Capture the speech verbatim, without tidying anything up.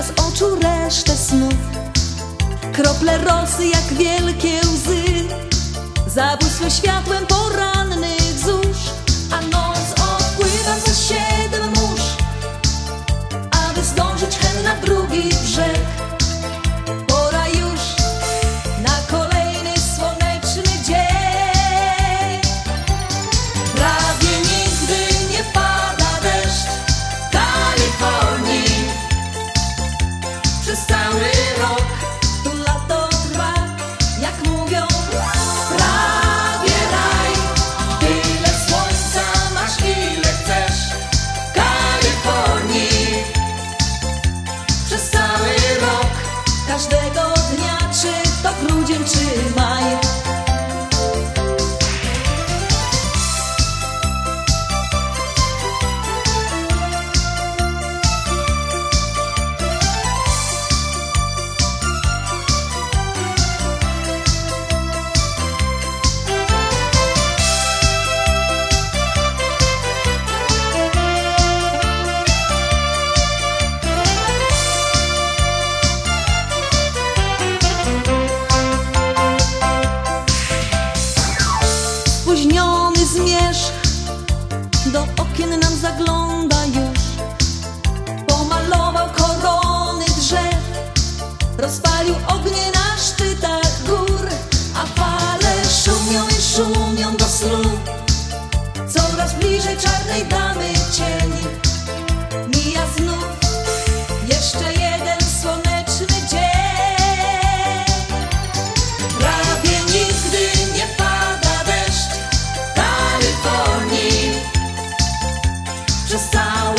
z oczu resztę snów. Krople rosy jak wielkie łzy zabłysły światłem porannych zórz, a noc odpływa za siedem mórz, aby zdążyć hen na drugi brzeg. Pora już na kolejny słoneczny dzień. Prawie nigdy nie pada deszcz w Kalifornii. Przez cały rok tu lato trwa, jak mówią, prawie raj. Tyle słońca masz, ile chcesz w Kalifornii. Przez cały rok, każdego dnia, czy to grudzień, czy maj. Spóźniony zmierzch do okien nam zagląda już. Pomalował korony drzew, rozpalił ognie na szczytach gór, a fale szumią i szumią do snu. Coraz bliżej czarnej damy cień. Mija znów jeszcze jeden słoneczny dzień. Prawie nigdy nie pada deszcz w Kalifornii. Przez cały